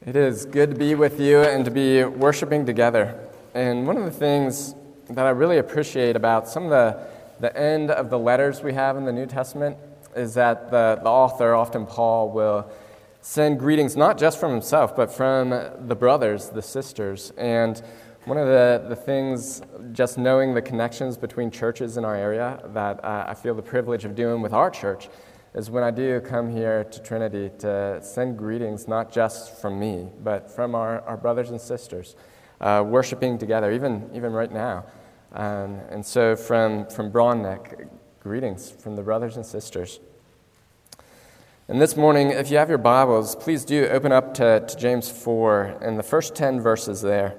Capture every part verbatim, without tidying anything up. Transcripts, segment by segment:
It is good to be with you and to be worshiping together. And one of the things that I really appreciate about some of the, the end of the letters we have in the New Testament is that the, the author, often Paul, will send greetings not just from himself, but from the brothers, the sisters. And one of the, the things, just knowing the connections between churches in our area, that uh, I feel the privilege of doing with our church is when I do come here to Trinity to send greetings, not just from me, but from our, our brothers and sisters, uh, worshiping together, even even right now. Um, and so from, from Braunneck, greetings from the brothers and sisters. And this morning, if you have your Bibles, please do open up to, to James four and the first ten verses there.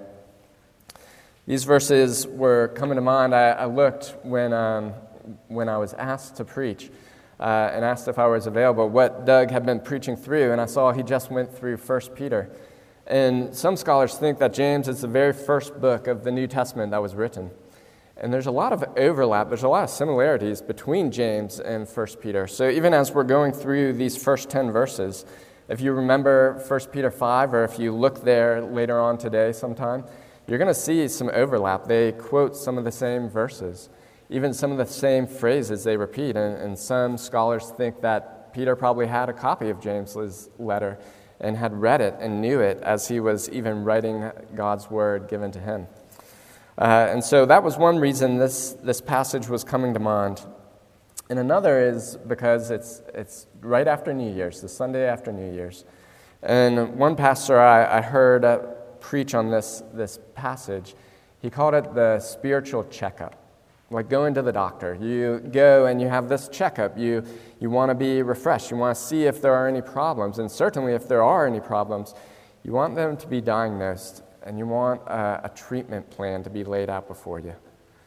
These verses were coming to mind. I, I looked when um, when I was asked to preach, Uh, and asked if I was available, what Doug had been preaching through, and I saw he just went through First Peter. And some scholars think that James is the very first book of the New Testament that was written. And there's a lot of overlap, there's a lot of similarities between James and First Peter. So even as we're going through these first ten verses, if you remember First Peter five, or if you look there later on today sometime, you're going to see some overlap. They quote some of the same verses. Even some of the same phrases they repeat, and, and some scholars think that Peter probably had a copy of James's letter and had read it and knew it as he was even writing God's word given to him. Uh, and so that was one reason this, this passage was coming to mind. And another is because it's it's right after New Year's, the Sunday after New Year's. And one pastor I, I heard uh, preach on this, this passage, he called it the spiritual checkup. Like going to the doctor. You go and you have this checkup. You you want to be refreshed. You want to see if there are any problems. And certainly if there are any problems, you want them to be diagnosed. And you want a, a treatment plan to be laid out before you.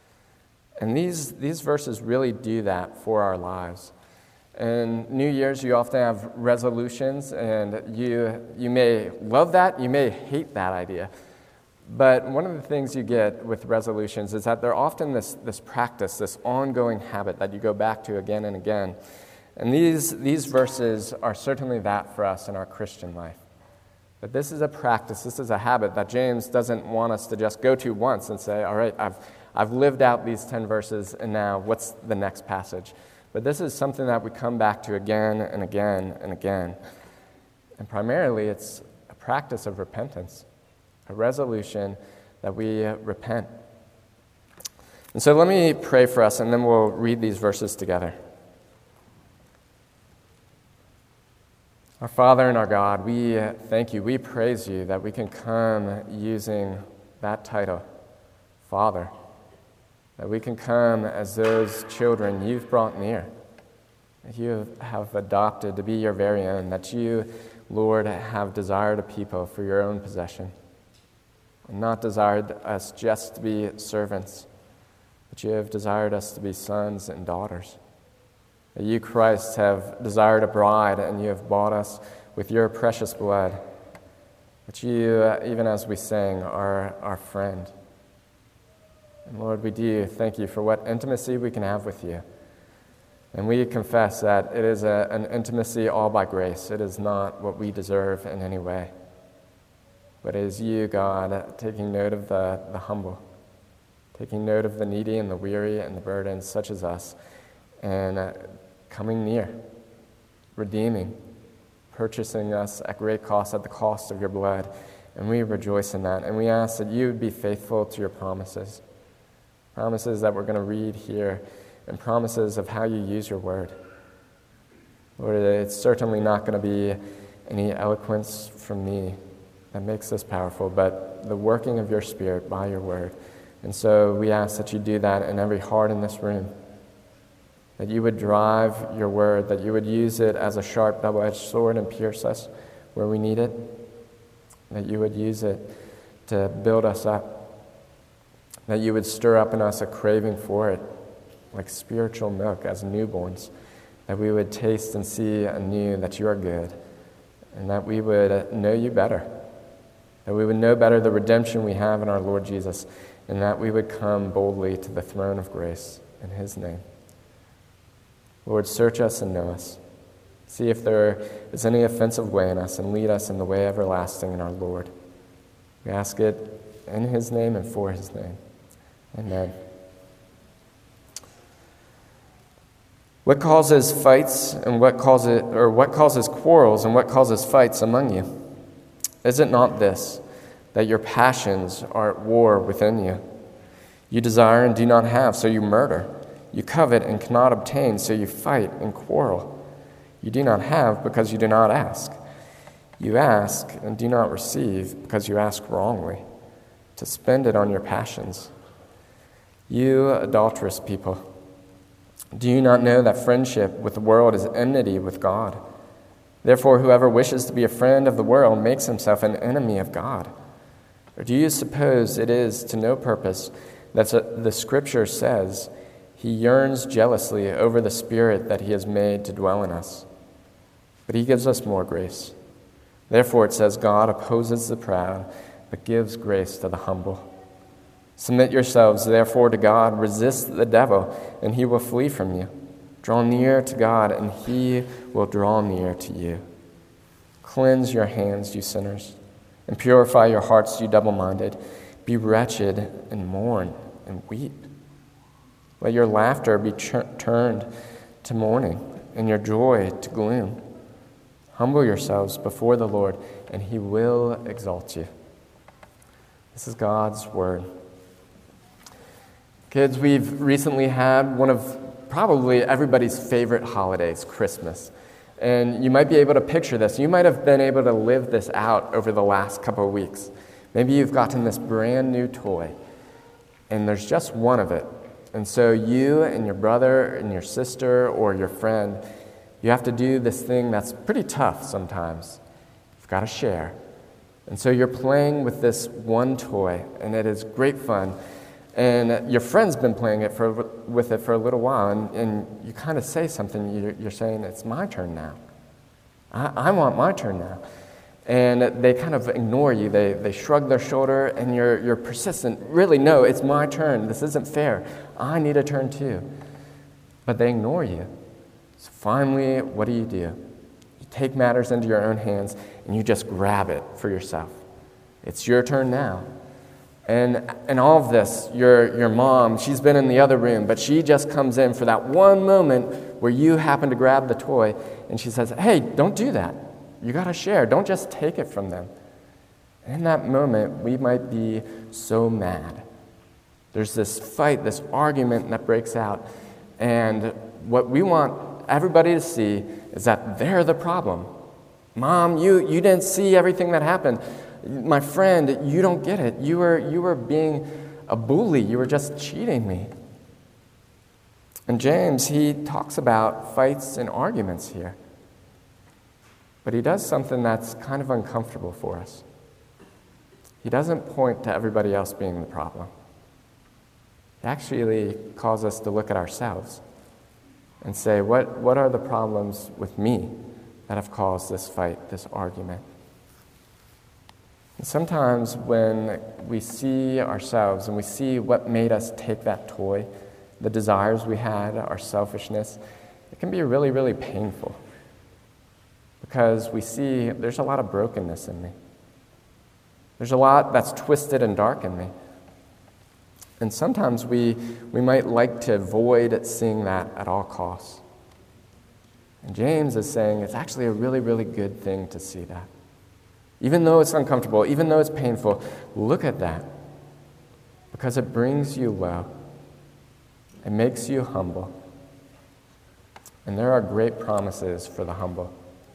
And these, these verses really do that for our lives. And New Year's, you often have resolutions. And you you may love that. You may hate that idea. But one of the things you get with resolutions is that they're often this, this practice, this ongoing habit that you go back to again and again. And these, these verses are certainly that for us in our Christian life. But this is a practice, this is a habit that James doesn't want us to just go to once and say, all right, I've, I've lived out these ten verses, and now what's the next passage? But this is something that we come back to again and again and again. And primarily, it's a practice of repentance. A resolution that we repent. And so let me pray for us, and then we'll read these verses together. Our Father and our God, we thank you, we praise you that we can come using that title, Father, that we can come as those children you've brought near, that you have adopted to be your very own, that you, Lord, have desired a people for your own possession. And not desired us just to be servants, but you have desired us to be sons and daughters. That you, Christ, have desired a bride, and you have bought us with your precious blood. That you, even as we sang, are our friend. And Lord, we do thank you for what intimacy we can have with you. And we confess that it is a, an intimacy all by grace. It is not what we deserve in any way. But it is you, God, taking note of the, the humble, taking note of the needy and the weary and the burdened, such as us, and uh, coming near, redeeming, purchasing us at great cost, at the cost of your blood. And we rejoice in that. And we ask that you would be faithful to your promises, promises that we're going to read here, and promises of how you use your word. Lord, it's certainly not going to be any eloquence from me that makes us powerful, but the working of your Spirit by your word. And so we ask that you do that in every heart in this room, that you would drive your word, that you would use it as a sharp double-edged sword and pierce us where we need it, that you would use it to build us up, that you would stir up in us a craving for it, like spiritual milk as newborns, that we would taste and see anew that you are good, and that we would know you better, that we would know better the redemption we have in our Lord Jesus, and that we would come boldly to the throne of grace in his name. Lord, search us and know us. See if there is any offensive way in us, and lead us in the way everlasting in our Lord. We ask it in his name and for his name. Amen. What causes fights and what causes or what causes quarrels and what causes fights among you? Is it not this, that your passions are at war within you? You desire and do not have, so you murder. You covet and cannot obtain, so you fight and quarrel. You do not have because you do not ask. You ask and do not receive because you ask wrongly, to spend it on your passions. You adulterous people, do you not know that friendship with the world is enmity with God? Therefore, whoever wishes to be a friend of the world makes himself an enemy of God. Or do you suppose it is to no purpose that the Scripture says, he yearns jealously over the Spirit that he has made to dwell in us? But he gives us more grace. Therefore it says, God opposes the proud, but gives grace to the humble. Submit yourselves, therefore, to God. Resist the devil, and he will flee from you. Draw near to God, and he will draw near to you. Cleanse your hands, you sinners, and purify your hearts, you double-minded. Be wretched and mourn and weep. Let your laughter be ch- turned to mourning, and your joy to gloom. Humble yourselves before the Lord, and he will exalt you. This is God's word. Kids, we've recently had one of probably everybody's favorite holidays, Christmas. And you might be able to picture this. You might have been able to live this out over the last couple of weeks. Maybe you've gotten this brand new toy, and there's just one of it. And so you and your brother and your sister or your friend, you have to do this thing that's pretty tough sometimes. You've got to share. And so you're playing with this one toy, and it is great fun. And your friend's been playing it for with it for a little while, and, and you kind of say something, you're, you're saying, it's my turn now. I, I want my turn now. And they kind of ignore you. They they shrug their shoulder, and you're you're persistent. Really, no, it's my turn. This isn't fair. I need a turn too. But they ignore you. So finally, what do you do? You take matters into your own hands, and you just grab it for yourself. It's your turn now. And and all of this, your your mom, she's been in the other room, but she just comes in for that one moment where you happen to grab the toy, and she says, hey, don't do that. You got to share. Don't just take it from them. And in that moment, we might be so mad. There's this fight, this argument that breaks out, and what we want everybody to see is that they're the problem. Mom, you you didn't see everything that happened. My friend, you don't get it. You were you were being a bully. You were just cheating me. And James, he talks about fights and arguments here. But he does something that's kind of uncomfortable for us. He doesn't point to everybody else being the problem. He actually calls us to look at ourselves and say, what, what are the problems with me that have caused this fight, this argument? And sometimes when we see ourselves and we see what made us take that toy, the desires we had, our selfishness, it can be really, really painful. Because we see there's a lot of brokenness in me. There's a lot that's twisted and dark in me. And sometimes we, we might like to avoid seeing that at all costs. And James is saying it's actually a really, really good thing to see that. Even though it's uncomfortable, even though it's painful, look at that. Because it brings you low. It makes you humble. And there are great promises for the humble.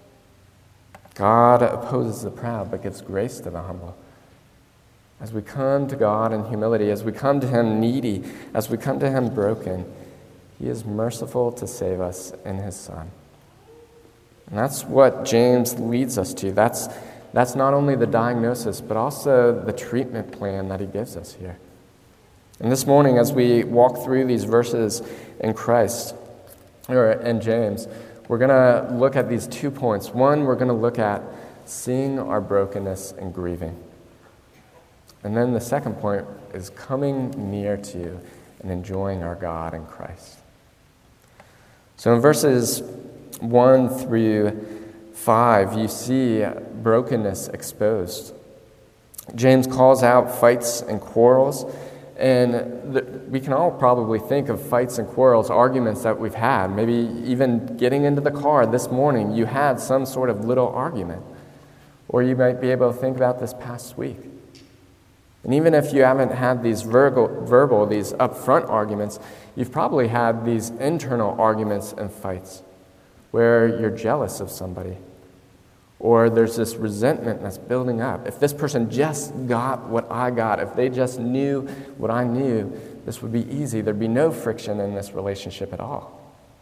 God opposes the proud, but gives grace to the humble. As we come to God in humility, as we come to Him needy, as we come to Him broken, He is merciful to save us in His Son. And that's what James leads us to. That's, that's not only the diagnosis, but also the treatment plan that he gives us here. And this morning, as we walk through these verses in Christ, or in James, we're going to look at these two points. One, we're going to look at seeing our brokenness and grieving. And then the second point is coming near to and enjoying our God in Christ. So in verses one through five, you see brokenness exposed. James calls out fights and quarrels, and th- we can all probably think of fights and quarrels, arguments that we've had. Maybe even getting into the car this morning, you had some sort of little argument. Or you might be able to think about this past week. And even if you haven't had these verbal, verbal, these upfront arguments, you've probably had these internal arguments and fights where you're jealous of somebody, or there's this resentment that's building up. If this person just got what I got, if they just knew what I knew, this would be easy. There'd be no friction in this relationship at all.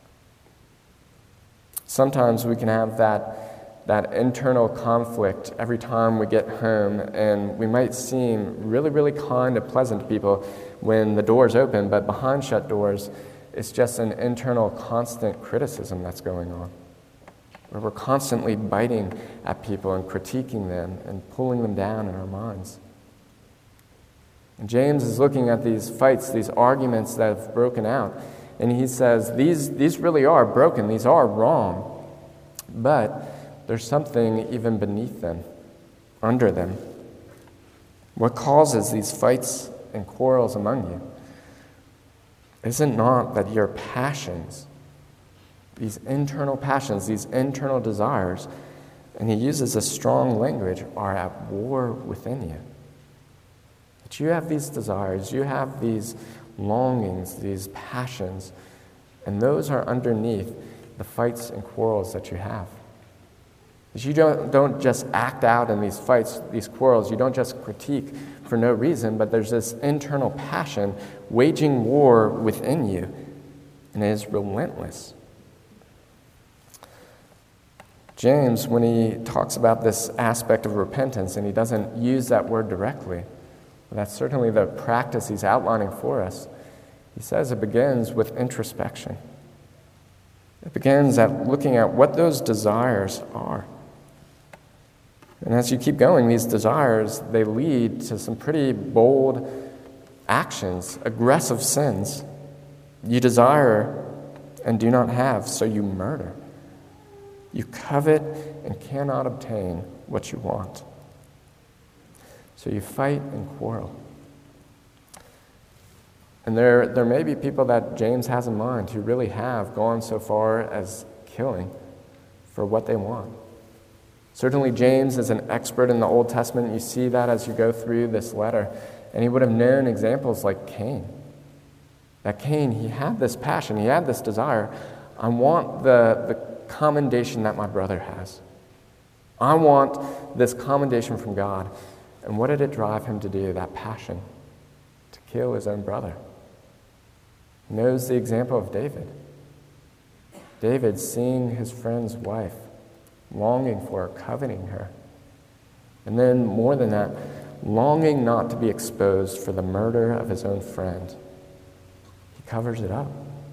Sometimes we can have that that internal conflict every time we get home, and we might seem really, really kind and pleasant to people when the doors open, but behind shut doors, it's just an internal constant criticism that's going on, where we're constantly biting at people and critiquing them and pulling them down in our minds. And James is looking at these fights, these arguments that have broken out, and he says, these, these really are broken, these are wrong, but there's something even beneath them, under them. What causes these fights and quarrels among you? Is it not that your passions, these internal passions, these internal desires, and he uses a strong language, are at war within you? That you have these desires, you have these longings, these passions, and those are underneath the fights and quarrels that you have. That you don't, don't just act out in these fights, these quarrels. You don't just critique for no reason, but there's this internal passion waging war within you, and it is relentless. James, when he talks about this aspect of repentance, and he doesn't use that word directly, but that's certainly the practice he's outlining for us, he says it begins with introspection. It begins at looking at what those desires are. And as you keep going, these desires, they lead to some pretty bold actions, aggressive sins. You desire and do not have, so you murder. You covet and cannot obtain what you want. So you fight and quarrel. And there, there may be people that James has in mind who really have gone so far as killing for what they want. Certainly James is an expert in the Old Testament. You see that as you go through this letter. And he would have known examples like Cain. That Cain, he had this passion, he had this desire. I want the, the commendation that my brother has. I want this commendation from God. And what did it drive him to do, that passion? To kill his own brother. He knows the example of David. David seeing his friend's wife, longing for her, coveting her. And then, more than that, longing not to be exposed for the murder of his own friend. He covers it up.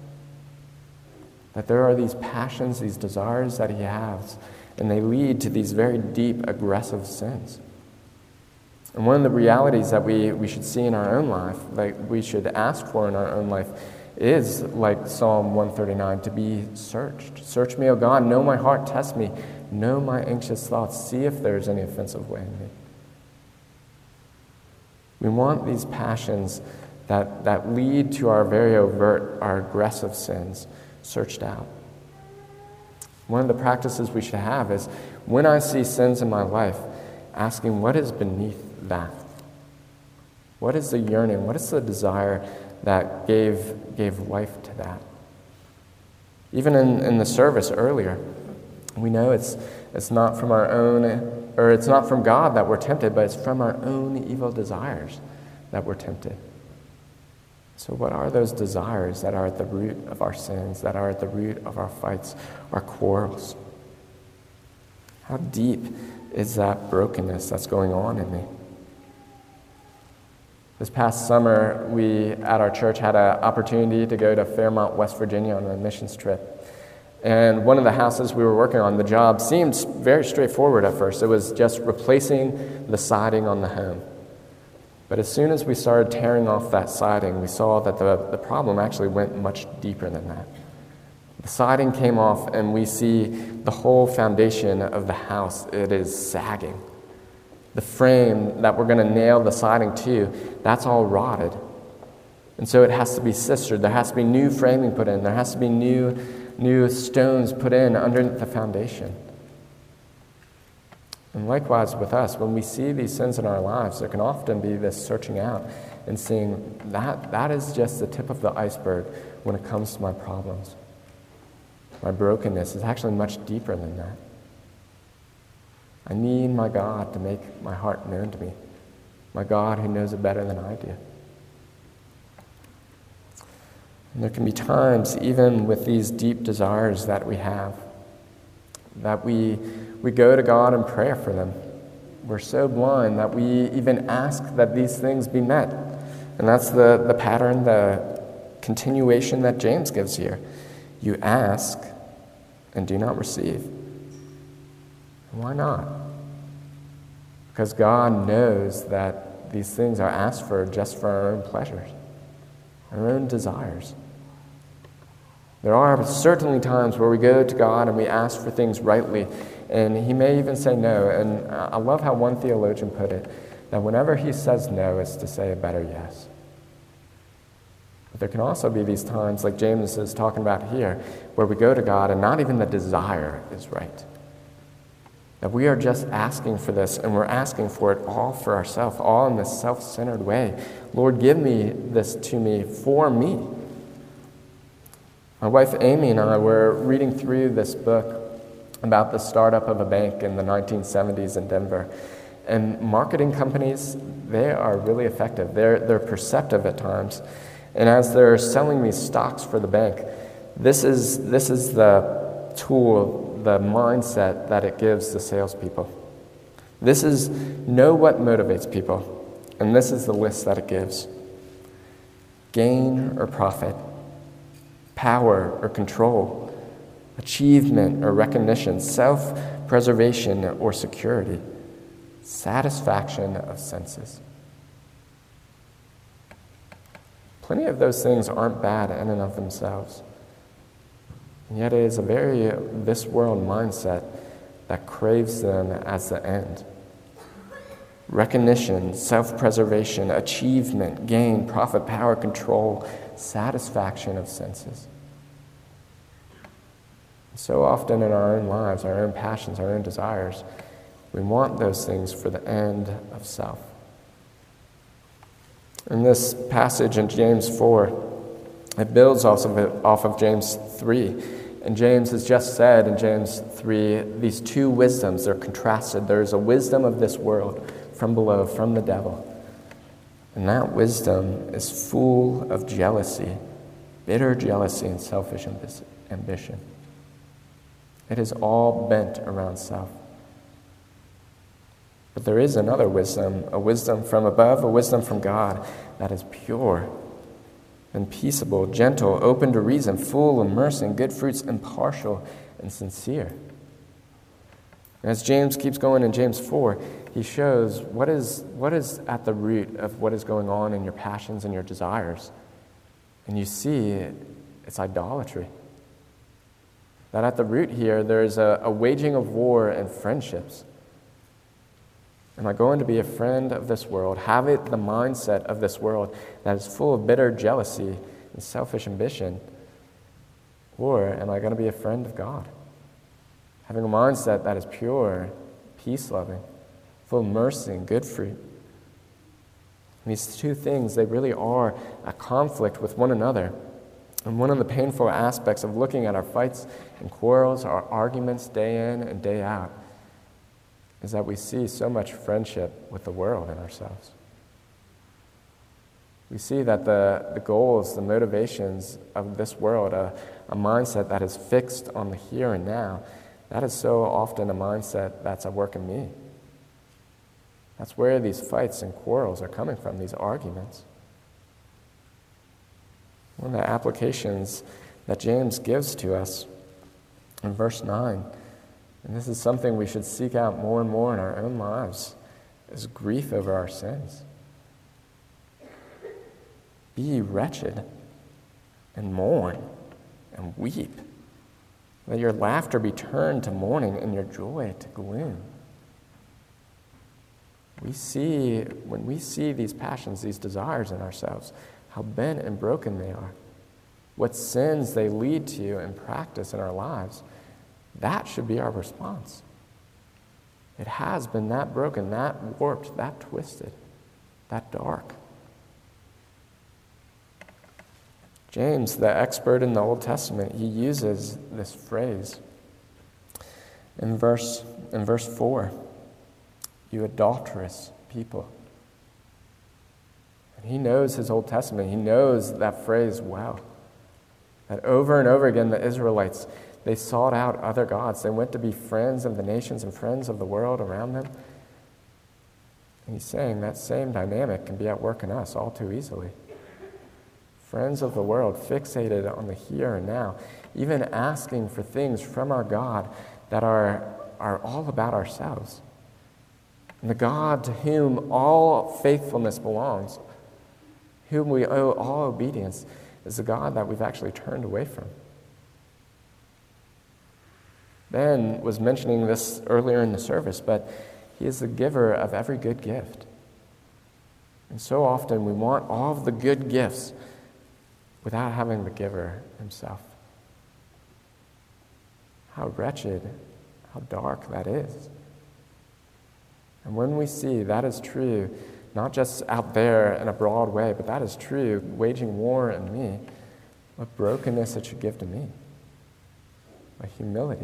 That there are these passions, these desires that he has, and they lead to these very deep, aggressive sins. And one of the realities that we, we should see in our own life, like we should ask for in our own life, is like Psalm one thirty-nine, to be searched. Search me, O God, know my heart, test me, know my anxious thoughts, see if there is any offensive way in me. We want these passions that, that lead to our very overt, our aggressive sins, searched out. One of the practices we should have is, when I see sins in my life, asking what is beneath that? What is the yearning? What is the desire that gave gave life to that? Even in, in the service earlier, we know it's it's not from our own, or it's not from God that we're tempted, but it's from our own evil desires that we're tempted. So what are those desires that are at the root of our sins, that are at the root of our fights, our quarrels? How deep is that brokenness that's going on in me? This past summer, we at our church had an opportunity to go to Fairmont, West Virginia on a missions trip. And one of the houses we were working on, the job seemed very straightforward at first. It was just replacing the siding on the home. But as soon as we started tearing off that siding, we saw that the, the problem actually went much deeper than that. The The siding came off, and we see the whole foundation of the house. It is sagging. The frame that we're going to nail the siding to, that's all rotted. And so it has to be sistered. There has to be new framing put in. There has to be new, new stones put in under the foundation. And likewise with us, when we see these sins in our lives, there can often be this searching out and seeing that that is just the tip of the iceberg when it comes to my problems. My brokenness is actually much deeper than that. I need my God to make my heart known to me, my God who knows it better than I do. And there can be times, even with these deep desires that we have, that we we go to God in prayer for them. We're so blind that we even ask that these things be met. And that's the, the pattern, the continuation that James gives here. You ask and do not receive. Why not? Because God knows that these things are asked for just for our own pleasures, our own desires. There are certainly times where we go to God and we ask for things rightly, and he may even say no. And I love how one theologian put it, that whenever he says no, it's to say a better yes. But there can also be these times, like James is talking about here, where we go to God and not even the desire is right. That we are just asking for this, and we're asking for it all for ourselves, all in this self-centered way. Lord, give me this to me for me. My wife Amy and I were reading through this book about the startup of a bank in the nineteen seventies in Denver. And marketing companies, they are really effective. They're, they're perceptive at times. And as they're selling these stocks for the bank, this is, this is the tool, the mindset that it gives the salespeople. This is know what motivates people. And this is the list that it gives. Gain or profit, power or control, achievement or recognition, self-preservation or security, satisfaction of senses. Plenty of those things aren't bad in and of themselves. And yet it is a very this world mindset that craves them as the end. Recognition, self-preservation, achievement, gain, profit, power, control, satisfaction of senses. So often in our own lives, our own passions, our own desires, we want those things for the end of self. In this passage in James four, it builds also off of James three. And James has just said in James three, these two wisdoms, they're contrasted. There's a wisdom of this world from below, from the devil. And that wisdom is full of jealousy, bitter jealousy and selfish ambition. It is all bent around self. But there is another wisdom, a wisdom from above, a wisdom from God that is pure and peaceable, gentle, open to reason, full of mercy and good fruits, impartial and sincere. As James keeps going in James four, he shows what is, what is at the root of what is going on in your passions and your desires. And you see it's idolatry. That at the root here, there's a, a waging of war and friendships. Am I going to be a friend of this world, have it the mindset of this world that is full of bitter jealousy and selfish ambition? Or am I going to be a friend of God, having a mindset that is pure, peace-loving, full of mercy and good fruit? And these two things, they really are a conflict with one another. And one of the painful aspects of looking at our fights and quarrels, our arguments day in and day out, is that we see so much friendship with the world and ourselves. We see that the, the goals, the motivations of this world, a, a mindset that is fixed on the here and now, that is so often a mindset that's at work in me. That's where these fights and quarrels are coming from, these arguments. One of the applications that James gives to us in verse nine, and this is something we should seek out more and more in our own lives, is grief over our sins. Be wretched and mourn and weep Let your laughter be turned to mourning and your joy to gloom. We see, when we see these passions, these desires in ourselves, how bent and broken they are, what sins they lead to and practice in our lives, that should be our response. It has been that broken, that warped, that twisted, that dark. James, the expert in the Old Testament, he uses this phrase in verse, in verse four, you adulterous people. And he knows his Old Testament. He knows that phrase well. That over and over again, the Israelites, they sought out other gods. They went to be friends of the nations and friends of the world around them. And he's saying that same dynamic can be at work in us all too easily. Friends of the world, fixated on the here and now, even asking for things from our God that are, are all about ourselves. And the God to whom all faithfulness belongs, whom we owe all obedience, is the God that we've actually turned away from. Ben was mentioning this earlier in the service, but he is the giver of every good gift. And so often we want all of the good gifts without having the giver himself. How wretched, how dark that is. And when we see that is true, not just out there in a broad way, but that is true, waging war in me, what brokenness it should give to me, what humility.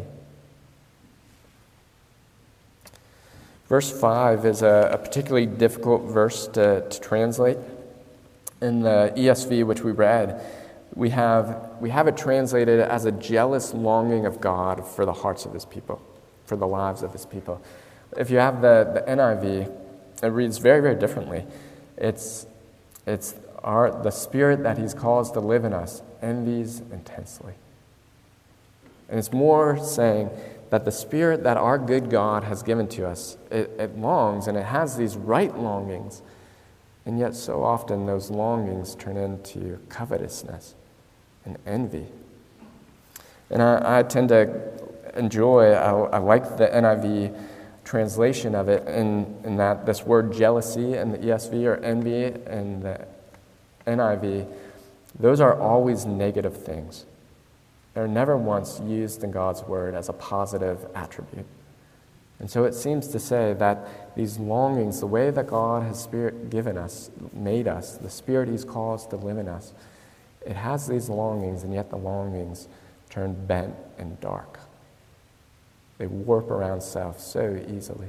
Verse five is a, a particularly difficult verse to, to translate. In the E S V, which we read, we have, we have it translated as a jealous longing of God for the hearts of his people, for the lives of his people. If you have the, the N I V, it reads very, very differently. It's, it's our, the Spirit that he's caused to live in us envies intensely. And it's more saying that the Spirit that our good God has given to us, it, it longs and it has these right longings. And yet so often those longings turn into covetousness and envy. And I, I tend to enjoy, I, I like the N I V translation of it in, in that this word jealousy in the E S V or envy in the N I V, those are always negative things. They're never once used in God's word as a positive attribute. And so it seems to say that these longings, the way that God has spirit given us, made us, the Spirit he's caused to live in us, it has these longings, and yet the longings turn bent and dark. They warp around self so easily.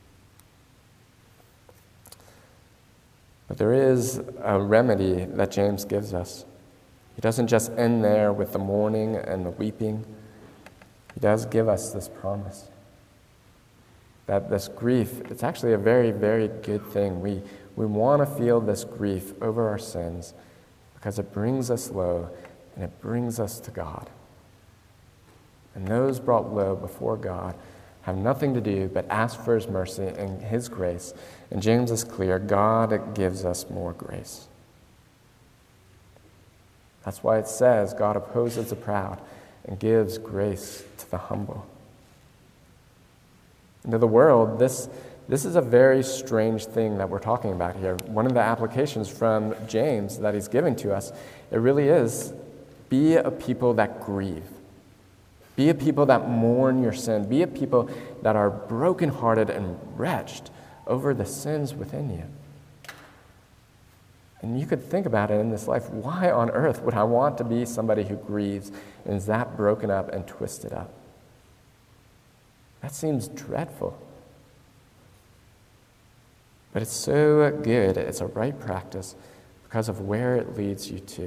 But there is a remedy that James gives us. He doesn't just end there with the mourning and the weeping. He does give us this promise that this grief, it's actually a very, very good thing. We, we want to feel this grief over our sins because it brings us low and it brings us to God. And those brought low before God have nothing to do but ask for his mercy and his grace. And James is clear, God gives us more grace. That's why it says God opposes the proud and gives grace to the humble. And to the world, this, this is a very strange thing that we're talking about here. One of the applications from James that he's giving to us, it really is, be a people that grieve. Be a people that mourn your sin. Be a people that are brokenhearted and wretched over the sins within you. And you could think about it in this life. Why on earth would I want to be somebody who grieves and is that broken up and twisted up? That seems dreadful. But it's so good. It's a right practice because of where it leads you to.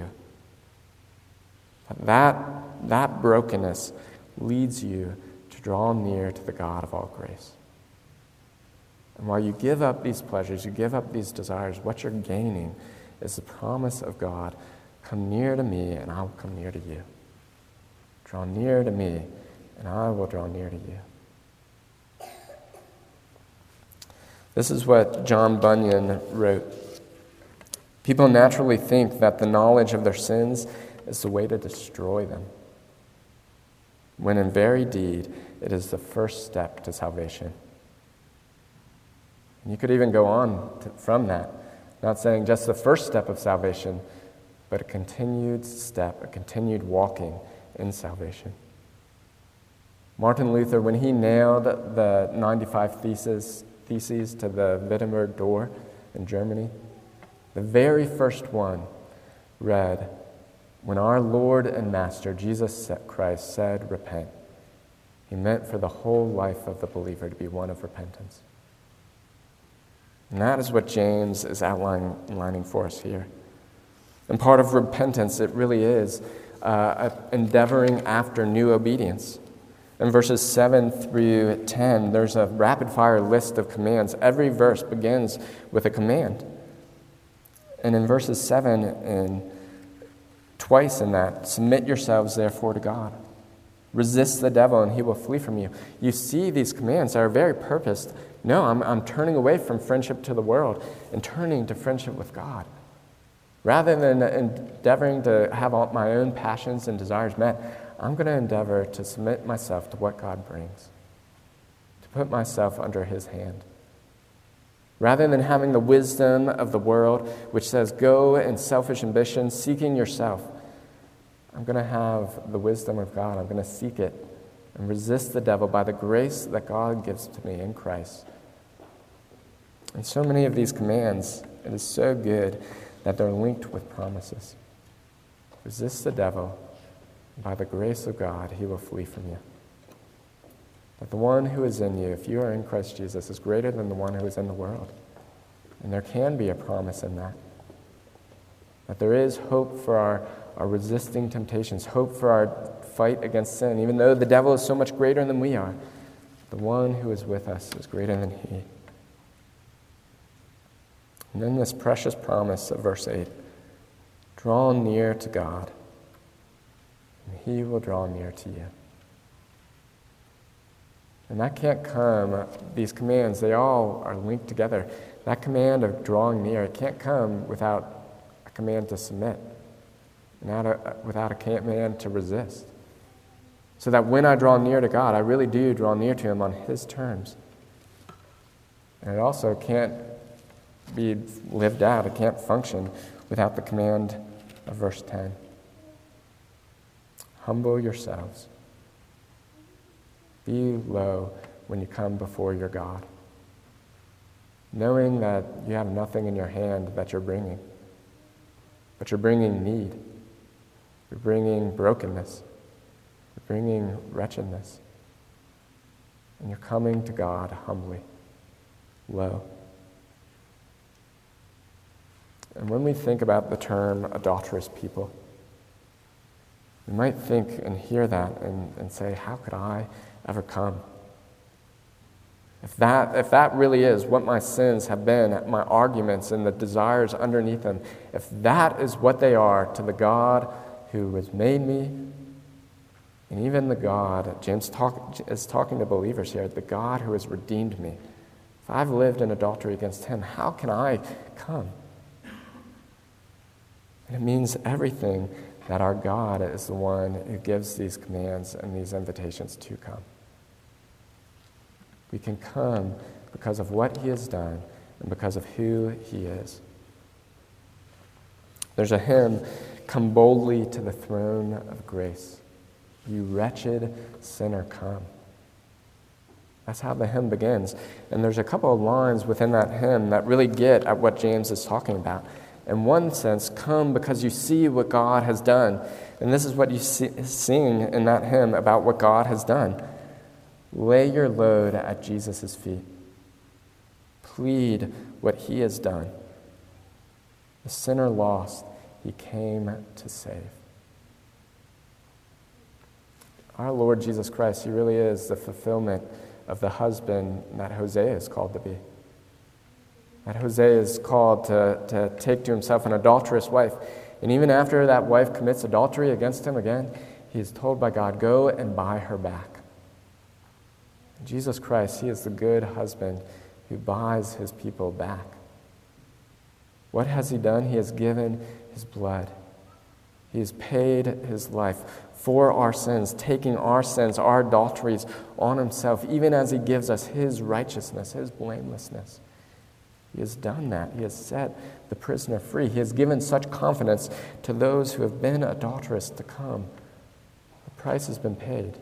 But that, that brokenness leads you to draw near to the God of all grace. And while you give up these pleasures, you give up these desires, what you're gaining is the promise of God, come near to me and I'll come near to you. Draw near to me and I will draw near to you. This is what John Bunyan wrote. People naturally think that the knowledge of their sins is the way to destroy them. when in very deed it is the first step to salvation. And you could even go on to, from that, not saying just the first step of salvation, but a continued step, a continued walking in salvation. Martin Luther, when he nailed the ninety-five theses, theses to the Wittenberg door in Germany, the very first one read, "When our Lord and Master, Jesus Christ, said, 'Repent,' he meant for the whole life of the believer to be one of repentance." And that is what James is outlining for us here. And part of repentance, it really is uh, endeavoring after new obedience. In verses seven through ten, there's a rapid-fire list of commands. Every verse begins with a command. And in verses seven and twice in that, submit yourselves therefore to God. Resist the devil and he will flee from you. You see these commands that are very purposed. No, I'm, I'm turning away from friendship to the world and turning to friendship with God. Rather than endeavoring to have all my own passions and desires met, I'm going to endeavor to submit myself to what God brings, to put myself under his hand. Rather than having the wisdom of the world, which says, go in selfish ambition, seeking yourself, I'm going to have the wisdom of God. I'm going to seek it and resist the devil by the grace that God gives to me in Christ. And so many of these commands, it is so good that they're linked with promises. Resist the devil. By the grace of God, he will flee from you. That the one who is in you, if you are in Christ Jesus, is greater than the one who is in the world. And there can be a promise in that. That there is hope for our, our resisting temptations, hope for our fight against sin. Even though the devil is so much greater than we are, the one who is with us is greater than he. And then this precious promise of verse eight, draw near to God, and he will draw near to you. And that can't come, these commands, they all are linked together. That command of drawing near, it can't come without a command to submit, without a, without a command to resist. So that when I draw near to God, I really do draw near to him on his terms. And it also can't be lived out, it can't function without the command of verse ten. Humble yourselves. Be low when you come before your God, knowing that you have nothing in your hand that you're bringing, but you're bringing need. You're bringing brokenness. You're bringing wretchedness. And you're coming to God humbly, low. And when we think about the term adulterous people, we might think and hear that and, and say, how could I ever come? If that, if that really is what my sins have been, my arguments and the desires underneath them, if that is what they are to the God who has made me, and even the God, James talk, is talking to believers here, the God who has redeemed me, if I've lived in adultery against him, how can I come? And it means everything that our God is the one who gives these commands and these invitations to come. We can come because of what he has done and because of who he is. There's a hymn, come boldly to the throne of grace. You wretched sinner, come. That's how the hymn begins. And there's a couple of lines within that hymn that really get at what James is talking about. In one sense, come because you see what God has done. And this is what you see, sing in that hymn about what God has done. Lay your load at Jesus' feet. Plead what he has done. The sinner lost, he came to save. Our Lord Jesus Christ, he really is the fulfillment of the husband that Hosea is called to be. That Hosea is called to, to take to himself an adulterous wife. And even after that wife commits adultery against him again, he is told by God, go and buy her back. Jesus Christ, he is the good husband who buys his people back. What has he done? He has given his blood. He has paid his life for our sins, taking our sins, our adulteries on himself, even as he gives us his righteousness, his blamelessness. He has done that. He has set the prisoner free. He has given such confidence to those who have been adulterous to come. The price has been paid.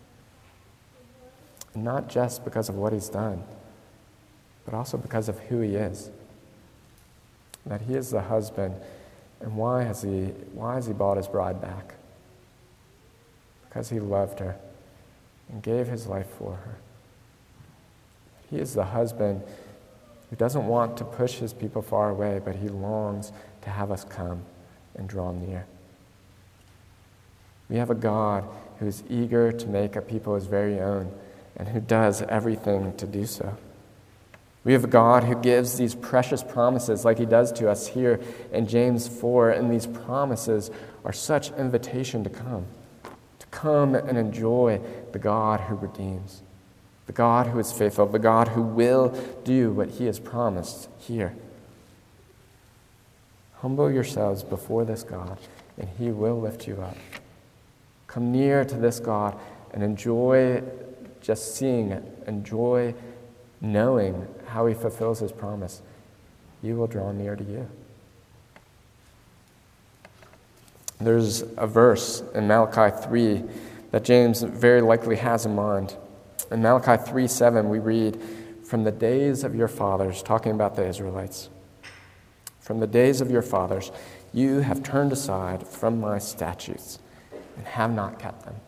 And not just because of what he's done, but also because of who he is. That he is the husband. And why has he, why has he bought his bride back? Because he loved her and gave his life for her. He is the husband who doesn't want to push his people far away, but he longs to have us come and draw near. We have a God who is eager to make a people his very own and who does everything to do so. We have a God who gives these precious promises like he does to us here in James four, and these promises are such invitation to come, to come and enjoy the God who redeems, the God who is faithful, the God who will do what he has promised here. Humble yourselves before this God, and he will lift you up. Come near to this God and enjoy just seeing it, enjoy knowing how he fulfills his promise. He will draw near to you. There's a verse in Malachi three that James very likely has in mind. In Malachi three seven, we read, "From the days of your fathers," talking about the Israelites, "from the days of your fathers, you have turned aside from my statutes and have not kept them."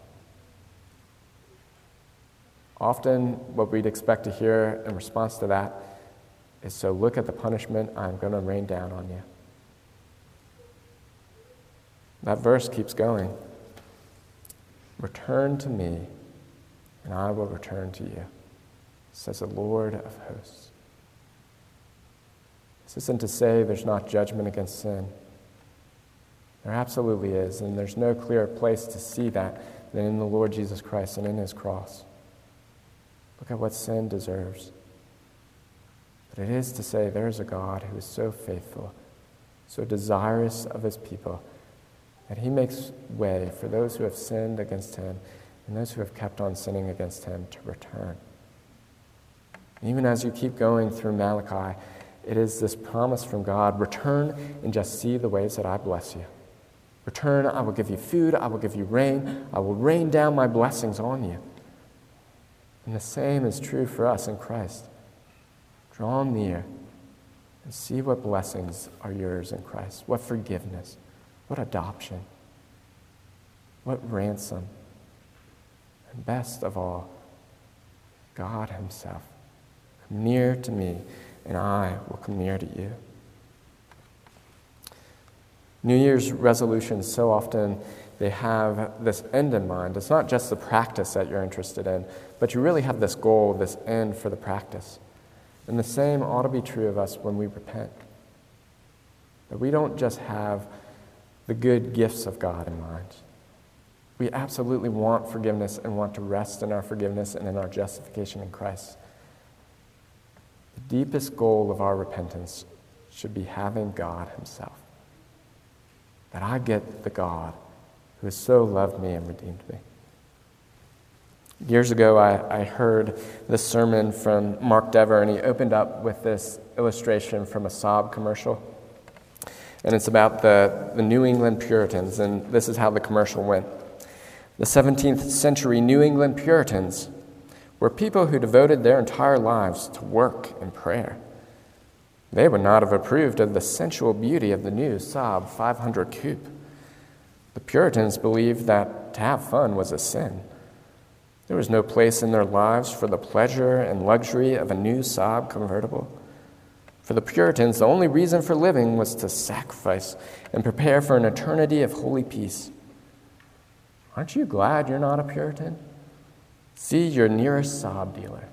Often what we'd expect to hear in response to that is, "So look at the punishment I'm going to rain down on you." That verse keeps going. "Return to me, and I will return to you, says the Lord of hosts." This isn't to say there's not judgment against sin. There absolutely is, and there's no clearer place to see that than in the Lord Jesus Christ and in his cross. Look at what sin deserves. But it is to say there is a God who is so faithful, so desirous of his people, that he makes way for those who have sinned against him and those who have kept on sinning against him to return. Even as you keep going through Malachi, it is this promise from God: return and just see the ways that I bless you. Return, I will give you food, I will give you rain, I will rain down my blessings on you. And the same is true for us in Christ. Draw near and see what blessings are yours in Christ, what forgiveness, what adoption, what ransom, and best of all, God himself. Come near to me, and I will come near to you. New Year's resolutions, so often they have this end in mind. It's not just the practice that you're interested in, but you really have this goal, this end for the practice. And the same ought to be true of us when we repent. That we don't just have the good gifts of God in mind. We absolutely want forgiveness and want to rest in our forgiveness and in our justification in Christ. The deepest goal of our repentance should be having God himself. That I get the God who has so loved me and redeemed me. Years ago, I, I heard this sermon from Mark Dever, and he opened up with this illustration from a Saab commercial. And it's about the, the New England Puritans, and this is how the commercial went. The seventeenth century New England Puritans were people who devoted their entire lives to work and prayer. They would not have approved of the sensual beauty of the new Saab five hundred coupe. The Puritans believed that to have fun was a sin. There was no place in their lives for the pleasure and luxury of a new Saab convertible. For the Puritans, the only reason for living was to sacrifice and prepare for an eternity of holy peace. Aren't you glad you're not a Puritan? See your nearest Saab dealer.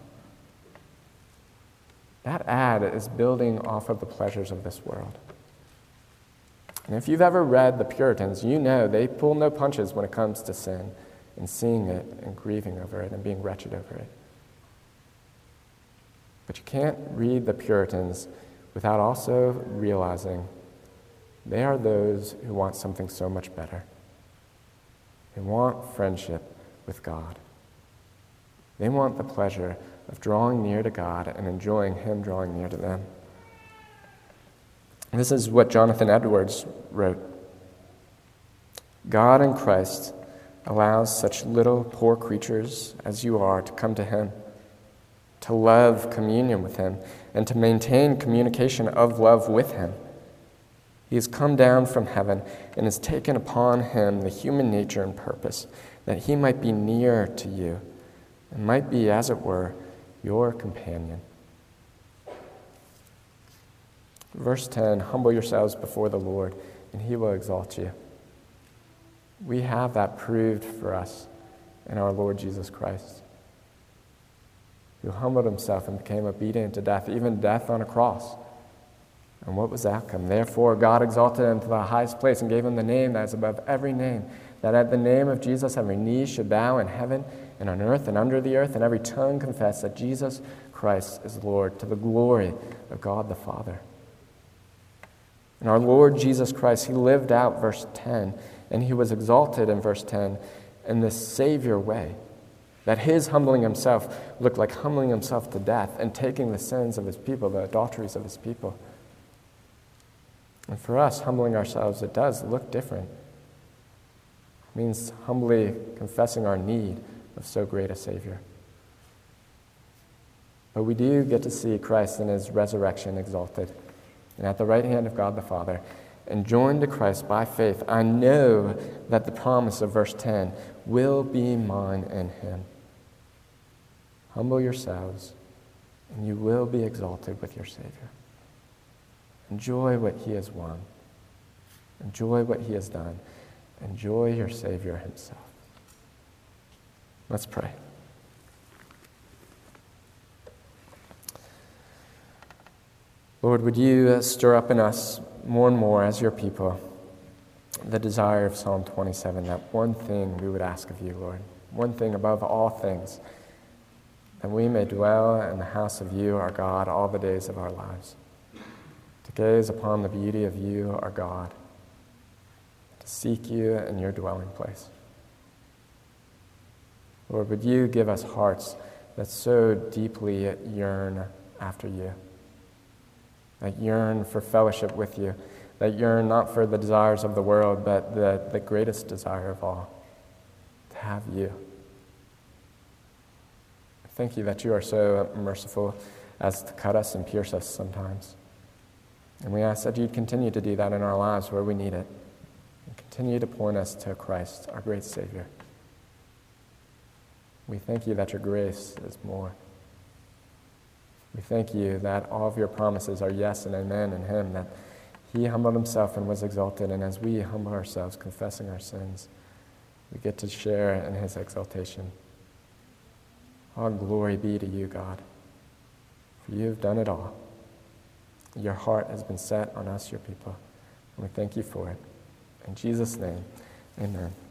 That ad is building off of the pleasures of this world. And if you've ever read the Puritans, you know they pull no punches when it comes to sin and seeing it and grieving over it and being wretched over it. But you can't read the Puritans without also realizing they are those who want something so much better. They want friendship with God. They want the pleasure of drawing near to God and enjoying Him drawing near to them. This is what Jonathan Edwards wrote. God in Christ allows such little poor creatures as you are to come to Him, to love communion with Him, and to maintain communication of love with Him. He has come down from heaven and has taken upon Him the human nature and purpose, that He might be near to you and might be, as it were, your companion. Verse ten, humble yourselves before the Lord, and He will exalt you. We have that proved for us in our Lord Jesus Christ, who humbled Himself and became obedient to death, even death on a cross. And what was the outcome? Therefore, God exalted Him to the highest place and gave Him the name that is above every name, that at the name of Jesus every knee should bow in heaven and on earth and under the earth, and every tongue confess that Jesus Christ is Lord, to the glory of God the Father. And our Lord Jesus Christ, He lived out verse ten, and He was exalted in verse ten in this Savior way, that His humbling Himself looked like humbling Himself to death and taking the sins of His people, the adulteries of His people. And for us, humbling ourselves, it does look different. It means humbly confessing our need of so great a Savior. But we do get to see Christ in His resurrection exalted, and at the right hand of God the Father, and joined to Christ by faith. I know that the promise of verse ten will be mine in Him. Humble yourselves, and you will be exalted with your Savior. Enjoy what He has won. Enjoy what He has done. Enjoy your Savior Himself. Let's pray. Lord, would you stir up in us more and more as your people the desire of Psalm twenty-seven, that one thing we would ask of you, Lord, one thing above all things, that we may dwell in the house of you, our God, all the days of our lives, to gaze upon the beauty of you, our God, to seek you in your dwelling place. Lord, would you give us hearts that so deeply yearn after you, that yearn for fellowship with you, that yearn not for the desires of the world, but the, the greatest desire of all, to have you. Thank you that you are so merciful as to cut us and pierce us sometimes. And we ask that you'd continue to do that in our lives where we need it, and continue to point us to Christ, our great Savior. We thank you that your grace is more. We thank you that all of your promises are yes and amen in Him, that He humbled Himself and was exalted, and as we humble ourselves, confessing our sins, we get to share in His exaltation. All glory be to you, God, for you have done it all. Your heart has been set on us, your people, and we thank you for it. In Jesus' name, amen.